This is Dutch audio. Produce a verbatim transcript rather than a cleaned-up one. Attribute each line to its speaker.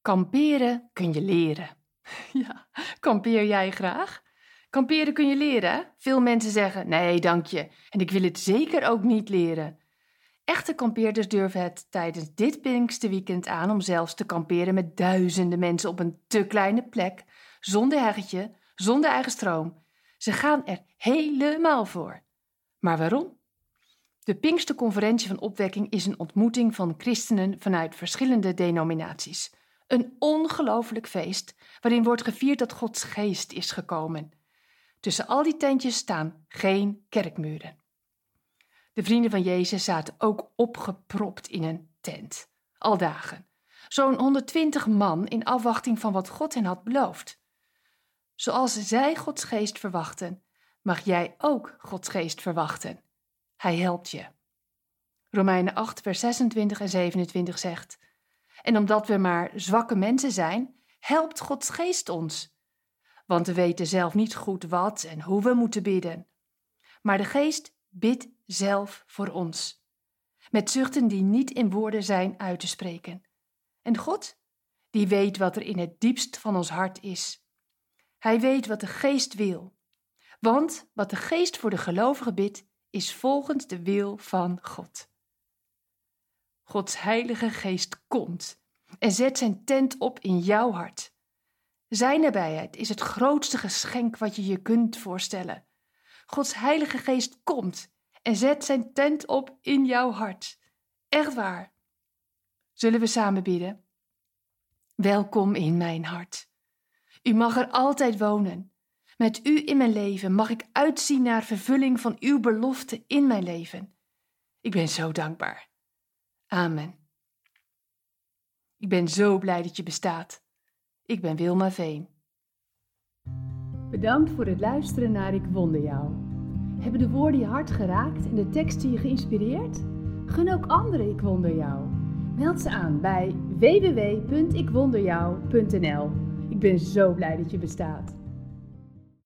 Speaker 1: Kamperen kun je leren. Ja, kampeer jij graag? Kamperen kun je leren, hè? Veel mensen zeggen, nee, dank je. En ik wil het zeker ook niet leren. Echte kampeerders durven het tijdens dit Pinksterweekend aan om zelfs te kamperen met duizenden mensen op een te kleine plek, zonder heggetje, zonder eigen stroom. Ze gaan er helemaal voor. Maar waarom? De Pinksterconferentie van Opwekking is een ontmoeting van christenen vanuit verschillende denominaties. Een ongelooflijk feest waarin wordt gevierd dat Gods geest is gekomen. Tussen al die tentjes staan geen kerkmuren. De vrienden van Jezus zaten ook opgepropt in een tent, al dagen. Zo'n honderdtwintig man in afwachting van wat God hen had beloofd. Zoals zij Gods geest verwachten, mag jij ook Gods geest verwachten. Hij helpt je. Romeinen acht, vers zesentwintig en zevenentwintig zegt: En omdat we maar zwakke mensen zijn, helpt Gods geest ons. Want we weten zelf niet goed wat en hoe we moeten bidden. Maar de geest bidt zelf voor ons. Met zuchten die niet in woorden zijn uit te spreken. En God, die weet wat er in het diepst van ons hart is. Hij weet wat de geest wil. Want wat de geest voor de gelovigen bidt, is volgens de wil van God. Gods heilige geest komt en zet zijn tent op in jouw hart. Zijn nabijheid is het grootste geschenk wat je je kunt voorstellen. Gods heilige geest komt en zet zijn tent op in jouw hart. Echt waar. Zullen we samen bidden? Welkom in mijn hart. U mag er altijd wonen. Met u in mijn leven mag ik uitzien naar vervulling van uw belofte in mijn leven. Ik ben zo dankbaar. Amen. Ik ben zo blij dat je bestaat. Ik ben Wilma Veen.
Speaker 2: Bedankt voor het luisteren naar Ik Wonder Jou. Hebben de woorden je hart geraakt en de teksten je geïnspireerd? Gun ook anderen Ik Wonder Jou. Meld ze aan bij w w w punt ik wonder jou punt n l. Ik ben zo blij dat je bestaat.